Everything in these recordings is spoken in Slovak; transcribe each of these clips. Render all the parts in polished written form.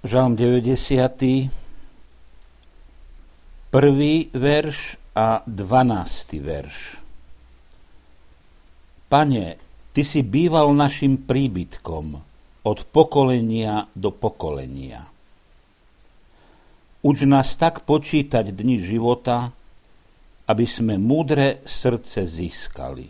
Žalm 90. 1. verš a 12. verš. Pane, Ty si býval našim príbytkom od pokolenia do pokolenia. Uč nás tak počítať dni života, aby sme múdre srdce získali.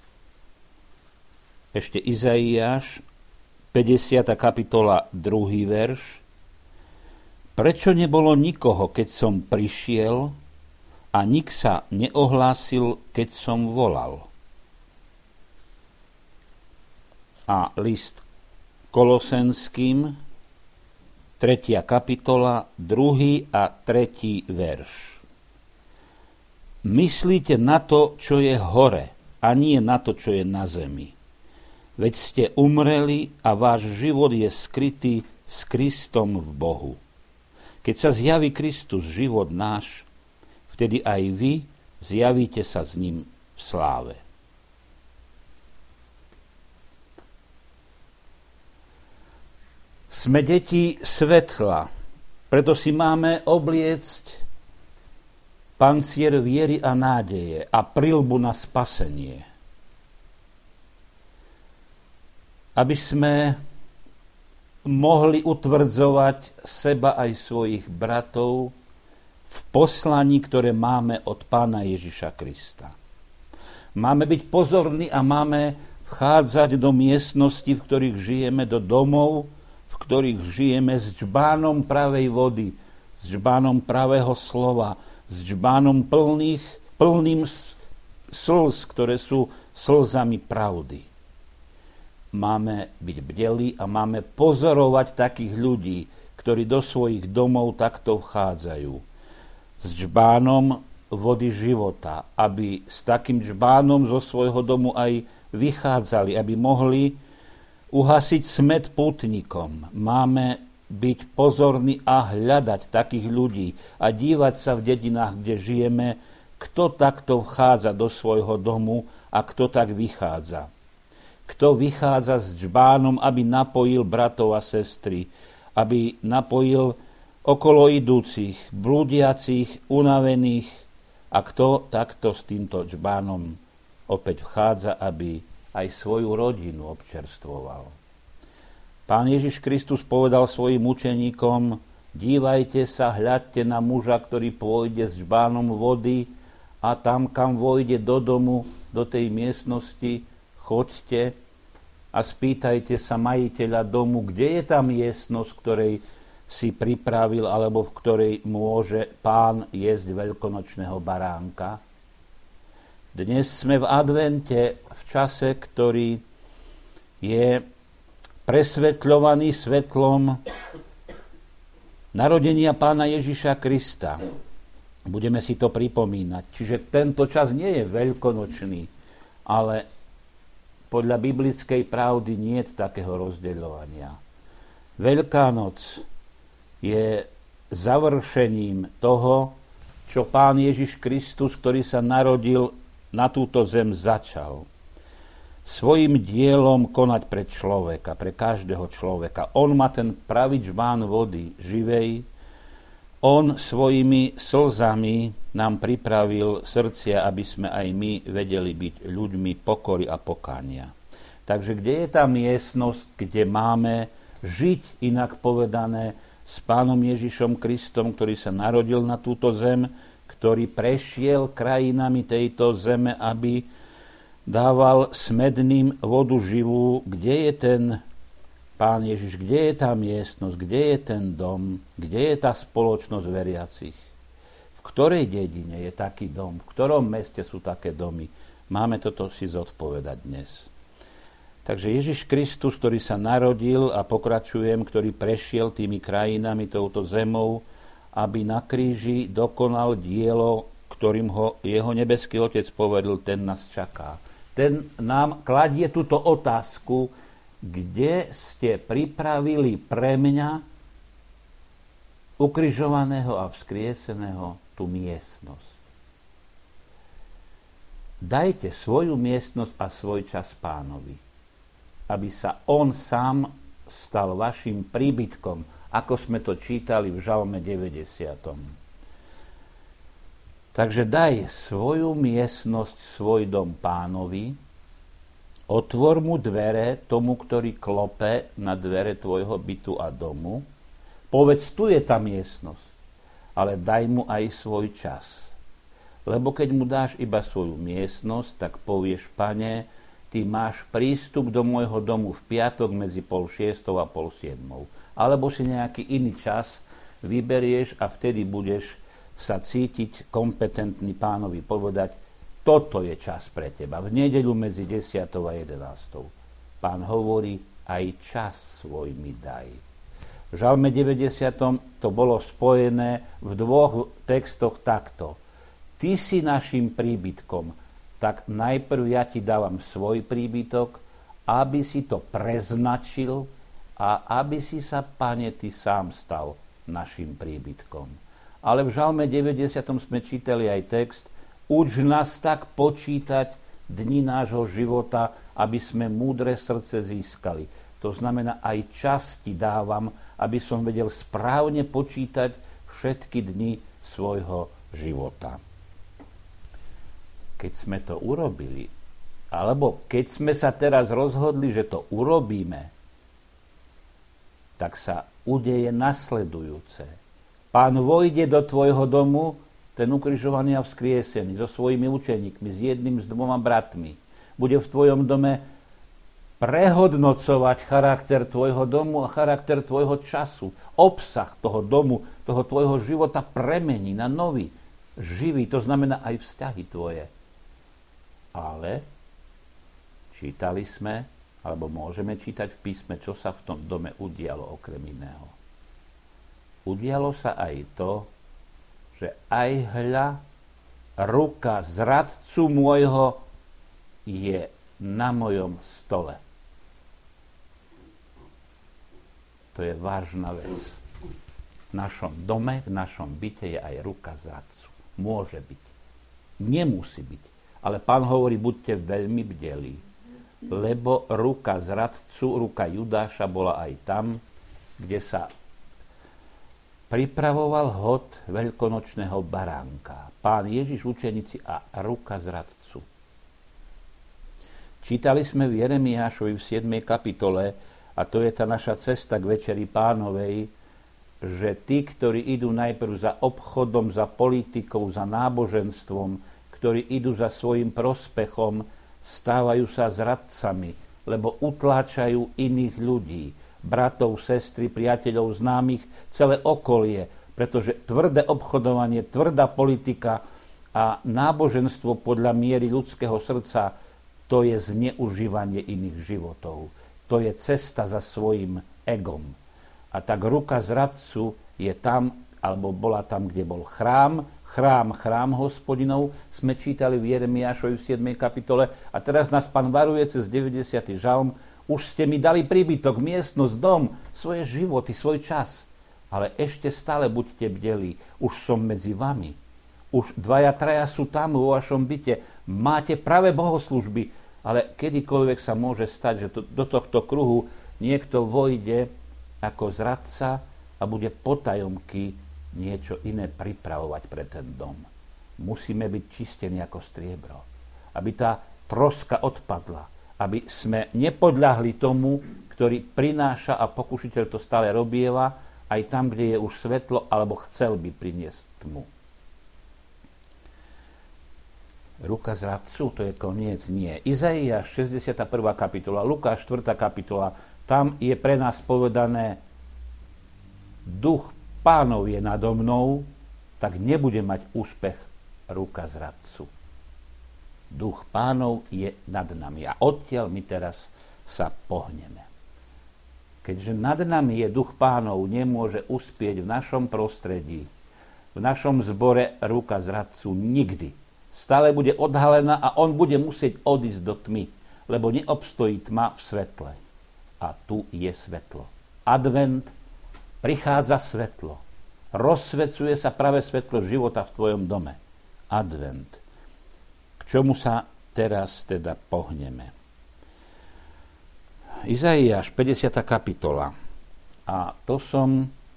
Ešte Izaiáš, 50. kapitola, 2. verš. Prečo nebolo nikoho, keď som prišiel, a nik sa neohlásil, keď som volal? A list Kolosenským, 3. kapitola, 2. a 3. verš. Myslíte na to, čo je hore, a nie na to, čo je na zemi. Veď ste umreli a váš život je skrytý s Kristom v Bohu. Keď sa zjaví Kristus, život náš, vtedy aj vy zjavíte sa s ním v sláve. Sme deti svetla, preto si máme obliecť pancier viery a nádeje a prilbu na spasenie. Aby sme mohli utvrdzovať seba aj svojich bratov v poslaní, ktoré máme od Pána Ježiša Krista. Máme byť pozorní a máme vchádzať do miestnosti, v ktorých žijeme, do domov, v ktorých žijeme s džbánom pravej vody, s džbánom pravého slova, s džbánom plným slz, ktoré sú slzami pravdy. Máme byť bdelí a máme pozorovať takých ľudí, ktorí do svojich domov takto vchádzajú. S džbánom vody života, aby s takým džbánom zo svojho domu aj vychádzali, aby mohli uhasiť smäd pútnikom. Máme byť pozorní a hľadať takých ľudí a dívať sa v dedinách, kde žijeme, kto takto vchádza do svojho domu a kto tak vychádza. Kto vychádza s džbánom, aby napojil bratov a sestry, aby napojil okolo idúcich, blúdiacich, unavených, a kto takto s týmto džbánom opäť vchádza, aby aj svoju rodinu občerstvoval. Pán Ježiš Kristus povedal svojim učeníkom: dívajte sa, hľadte na muža, ktorý pôjde s džbánom vody, a tam, kam vojde do domu, do tej miestnosti, choďte a spýtajte sa majiteľa domu, kde je tá miestnosť, ktorej si pripravil, alebo v ktorej môže Pán jesť veľkonočného baránka. Dnes sme v advente, v čase, ktorý je presvetľovaný svetlom narodenia Pána Ježiša Krista. Budeme si to pripomínať. Čiže tento čas nie je veľkonočný, ale podľa biblickej pravdy nie je takého rozdeľovania. Veľká noc je završením toho, čo Pán Ježiš Kristus, ktorý sa narodil na túto zem, začal. Svojim dielom konať pre človeka, pre každého človeka. On má ten pravý džbán vody živej. On svojimi slzami nám pripravil srdcia, aby sme aj my vedeli byť ľuďmi pokory a pokánia. Takže kde je tá miestnosť, kde máme žiť, inak povedané, s Pánom Ježišom Kristom, ktorý sa narodil na túto zem, ktorý prešiel krajinami tejto zeme, aby dával smedným vodu živú? Kde je ten Pán Ježiš, kde je tá miestnosť, kde je ten dom, kde je tá spoločnosť veriacich? V ktorej dedine je taký dom? V ktorom meste sú také domy? Máme toto si zodpovedať dnes. Takže Ježiš Kristus, ktorý sa narodil, a pokračujem, ktorý prešiel tými krajinami, touto zemou, aby na kríži dokonal dielo, ktorým ho jeho nebeský Otec povedal, ten nás čaká. Ten nám kladie túto otázku: kde ste pripravili pre mňa, ukrižovaného a vzkrieseného, tú miestnosť? Dajte svoju miestnosť a svoj čas Pánovi, aby sa on sám stal vašim príbytkom ako sme to čítali v Žalme 90. Takže daj svoju miestnosť, svoj dom Pánovi, otvor mu dvere tomu, ktorý klope na dvere tvojho bytu a domu. Povedz, tu je tá miestnosť, ale daj mu aj svoj čas. Lebo keď mu dáš iba svoju miestnosť, tak povieš, Pane, ty máš prístup do môjho domu v piatok medzi 5:30 a 6:30. Alebo si nejaký iný čas vyberieš a vtedy budeš sa cítiť kompetentný Pánovi povedať, toto je čas pre teba. V nedeľu medzi 10 a 11. Pán hovorí, aj čas svoj mi daj. V Žalme 90. to bolo spojené v dvoch textoch takto. Ty si našim príbytkom, tak najprv ja ti dávam svoj príbytok, aby si to preznačil a aby si sa, Pane, ty sám stal našim príbytkom. Ale v Žalme 90. sme čítali aj text, uč nás tak počítať dni nášho života, aby sme múdre srdce získali. To znamená, aj čas ti dávam, aby som vedel správne počítať všetky dni svojho života. Keď sme to urobili, alebo keď sme sa teraz rozhodli, že to urobíme, tak sa udeje nasledujúce. Pán vojde do tvojho domu, ten ukrižovaný a vzkriesený, so svojimi učeníkmi, s jedným, s 2 bratmi. Bude v tvojom dome prehodnocovať charakter tvojho domu a charakter tvojho času. Obsah toho domu, toho tvojho života premení na nový, živý, to znamená aj vzťahy tvoje. Ale čítali sme, alebo môžeme čítať v písme, čo sa v tom dome udialo okrem iného. Udialo sa aj to, že aj hľa, ruka zradcu môjho je na mojom stole. To je vážna vec. V našom dome, v našom byte je aj ruka zradcu. Môže byť. Nemusí byť. Ale Pán hovorí, buďte veľmi bdelí, lebo ruka zradcu, ruka Judáša bola aj tam, kde sa pripravoval hod veľkonočného baránka. Pán Ježiš, učeníci a ruka zradcu. Čítali sme v Jeremiášovi v 7. kapitole, a to je tá naša cesta k Večeri Pánovej, že tí, ktorí idú najprv za obchodom, za politikou, za náboženstvom, ktorí idú za svojim prospechom, stávajú sa zradcami, lebo utláčajú iných ľudí, bratov, sestry, priateľov, známych, celé okolie, pretože tvrdé obchodovanie, tvrdá politika a náboženstvo podľa miery ľudského srdca, to je zneužívanie iných životov. To je cesta za svojim egom. A tak ruka zradcu je tam, alebo bola tam, kde bol chrám Hospodinov, sme čítali v Jeremiášovi v 7. kapitole a teraz nás Pán varuje cez 90. žalm, už ste mi dali príbytok, miestnosť, dom, svoje životy, svoj čas, ale ešte stále buďte bdelí, už som medzi vami, už 2-3 sú tam vo vašom byte, máte práve bohoslužby, ale kedykoľvek sa môže stať, že do tohto kruhu niekto vojde ako zradca a bude potajomky niečo iné pripravovať pre ten dom. Musíme byť čistení ako striebro. Aby tá troska odpadla. Aby sme nepodľahli tomu, ktorý prináša a pokušiteľ to stále robieva, aj tam, kde je už svetlo, alebo chcel by priniesť tmu. Ruka zradcu, to je koniec? Nie. Izaiáš 61. kapitola, Lukáš 4. kapitola, tam je pre nás povedané, duch Pánov je nado mnou, tak nebude mať úspech ruka zradcu. Duch Pánov je nad nami. A odtiaľ my teraz sa pohneme. Keďže nad nami je duch Pánov, nemôže uspieť v našom prostredí, v našom zbore ruka zradcu nikdy. Stále bude odhalená a on bude musieť odísť do tmy, lebo neobstojí tma v svetle. A tu je svetlo. Advent, prichádza svetlo. Rozsvecuje sa práve svetlo života v tvojom dome. Advent. K čomu sa teraz teda pohneme? Izaiáš 50. kapitola. A to som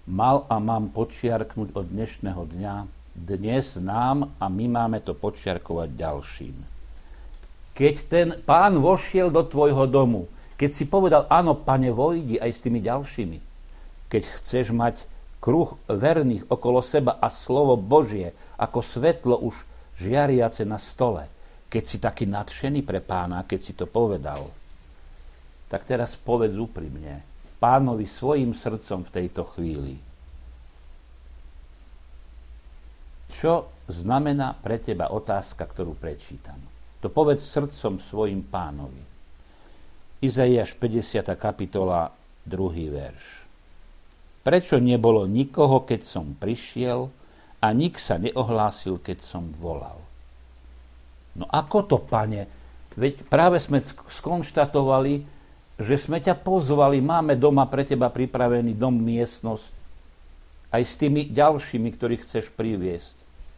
mal a mám podčiarknúť od dnešného dňa, dnes nám a my máme to podčiarkovať ďalším. Keď ten Pán vošiel do tvojho domu, keď si povedal, áno, Pane, vojdi aj s tými ďalšími, keď chceš mať kruh verných okolo seba a slovo Božie ako svetlo už žiariace na stole, keď si taký nadšený pre Pána, keď si to povedal, tak teraz povedz úprimne Pánovi svojim srdcom v tejto chvíli. Čo znamená pre teba otázka, ktorú prečítam? To povedz srdcom svojim Pánovi. Izaiáš 50. kapitola, 2. verš. Prečo nebolo nikoho, keď som prišiel, a nik sa neohlásil, keď som volal? No ako to, Pane? Veď práve sme skonštatovali, že sme ťa pozvali, máme doma pre teba pripravený dom, miestnosť, aj s tými ďalšími, ktorých chceš priviesť.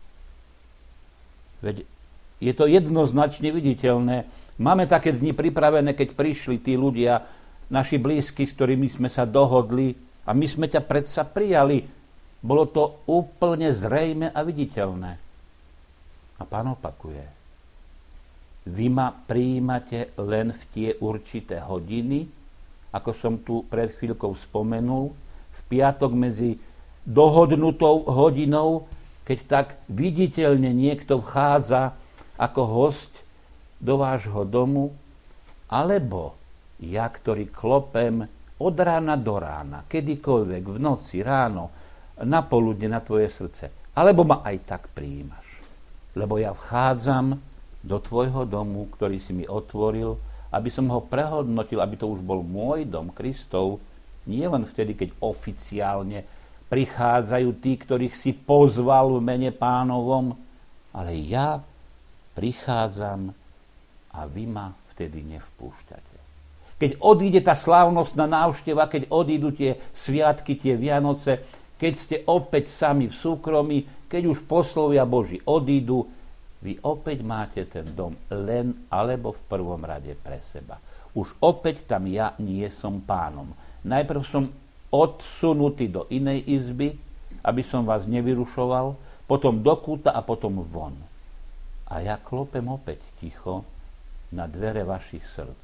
Veď je to jednoznačne viditeľné. Máme také dni pripravené, keď prišli tí ľudia, naši blízki, s ktorými sme sa dohodli, a my sme ťa predsa prijali. Bolo to úplne zrejme a viditeľné. A Pán opakuje. Vy ma prijímate len v tie určité hodiny, ako som tu pred chvíľkou spomenul, v piatok medzi dohodnutou hodinou, keď tak viditeľne niekto vchádza ako hosť do vášho domu, alebo ja, ktorý klopem od rána do rána, kedykoľvek, v noci, ráno, na poludne na tvoje srdce. Alebo ma aj tak prijímaš. Lebo ja vchádzam do tvojho domu, ktorý si mi otvoril, aby som ho prehodnotil, aby to už bol môj dom, Kristov, nie len vtedy, keď oficiálne prichádzajú tí, ktorých si pozval v mene Pánovom, ale ja prichádzam a vy ma vtedy nevpúšťate. Keď odíde tá slávnostná návšteva, keď odídu tie sviatky, tie Vianoce, keď ste opäť sami v súkromí, keď už poslovia Boží odídu, vy opäť máte ten dom len alebo v prvom rade pre seba. Už opäť tam ja nie som pánom. Najprv som odsunutý do inej izby, aby som vás nevyrušoval, potom do kúta a potom von. A ja klopem opäť ticho na dvere vašich srdc.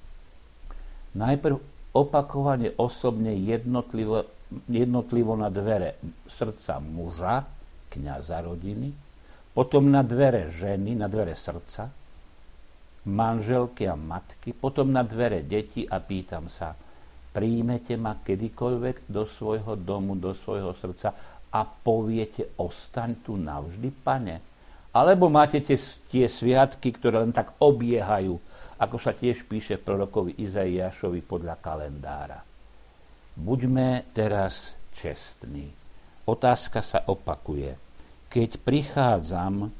Najprv opakovane, osobne, jednotlivo na dvere srdca muža, kňaza rodiny, potom na dvere ženy, na dvere srdca, manželky a matky, potom na dvere detí a pýtam sa, príjmete ma kedykoľvek do svojho domu, do svojho srdca a poviete, ostaň tu navždy, Pane? Alebo máte tie sviatky, ktoré len tak obiehajú, ako sa tiež píše v prorokovi Izaiášovi podľa kalendára. Buďme teraz čestní. Otázka sa opakuje. Keď prichádzam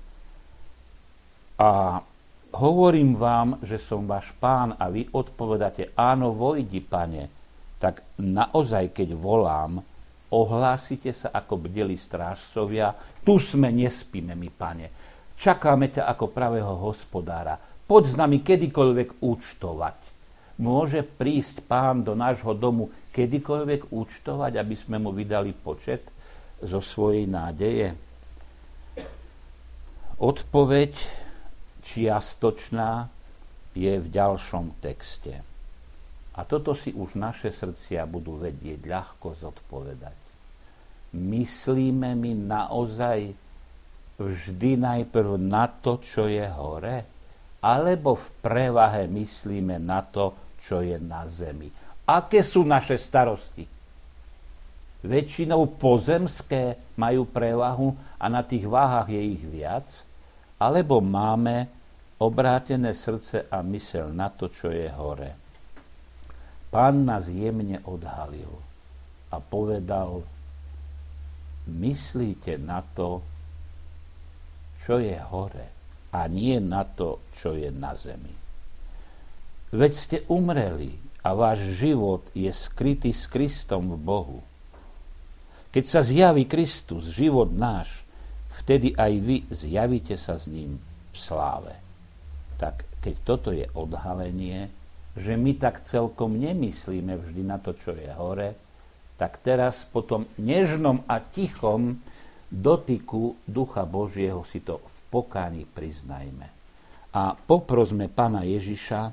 a hovorím vám, že som váš Pán a vy odpovedáte, áno, vojdi, Pane, tak naozaj, keď volám, ohlásite sa ako bdeli strážcovia, tu sme, nespíme my, Pane. Čakáme ťa ako pravého hospodára. Poď s nami kedykoľvek účtovať. Môže prísť Pán do nášho domu kedykoľvek účtovať, aby sme mu vydali počet zo svojej nádeje? Odpoveď čiastočná je v ďalšom texte. A toto si už naše srdcia budú vedieť ľahko zodpovedať. Myslíme my naozaj vždy najprv na to, čo je hore? Alebo v prevahe myslíme na to, čo je na zemi? Aké sú naše starosti? Väčšinou pozemské majú prevahu a na tých váhach je ich viac? Alebo máme obrátené srdce a myseľ na to, čo je hore? Pán nás jemne odhalil a povedal, myslíte na to, čo je hore, a nie na to, čo je na zemi. Veď ste umreli a váš život je skrytý s Kristom v Bohu. Keď sa zjaví Kristus, život náš, vtedy aj vy zjavíte sa s ním v sláve. Tak keď toto je odhalenie, že my tak celkom nemyslíme vždy na to, čo je hore, tak teraz po tom nežnom a tichom dotyku Ducha Božieho si to v pokáni priznajme. A poprosme Pána Ježiša: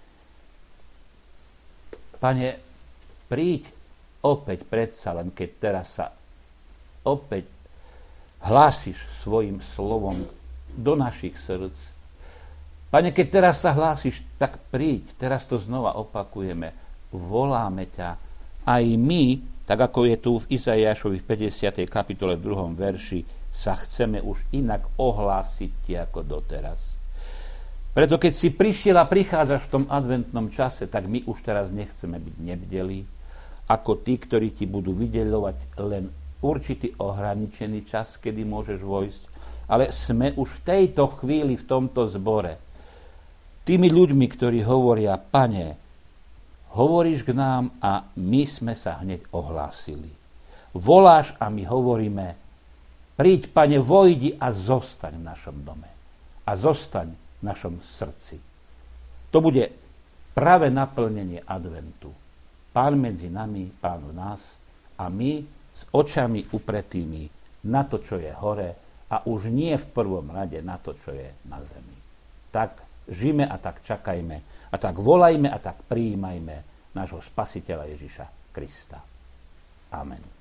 Pane, príď opäť predsa len, keď teraz sa opäť hlásiš svojim slovom do našich srdc. Pane, keď teraz sa hlásiš, tak príď, teraz to znova opakujeme, voláme ťa. Aj my, tak ako je tu v Izaiášovi v 50. kapitole 2. verši, sa chceme už inak ohlásiť ti ako doteraz. Preto keď si prišiel a prichádzaš v tom adventnom čase, tak my už teraz nechceme byť nebdelí, ako tí, ktorí ti budú vydeľovať len určitý ohraničený čas, kedy môžeš vojsť, ale sme už v tejto chvíli v tomto zbore tými ľuďmi, ktorí hovoria: Pane, hovoríš k nám a my sme sa hneď ohlásili. Voláš a my hovoríme: príď, Pane, vojdi a zostaň v našom dome. A zostaň v našom srdci. To bude práve naplnenie adventu. Pán medzi nami, Pán v nás a my s očami upretými na to, čo je hore a už nie v prvom rade na to, čo je na zemi. Tak žijme a tak čakajme a tak volajme a tak prijímajme nášho Spasiteľa Ježiša Krista. Amen.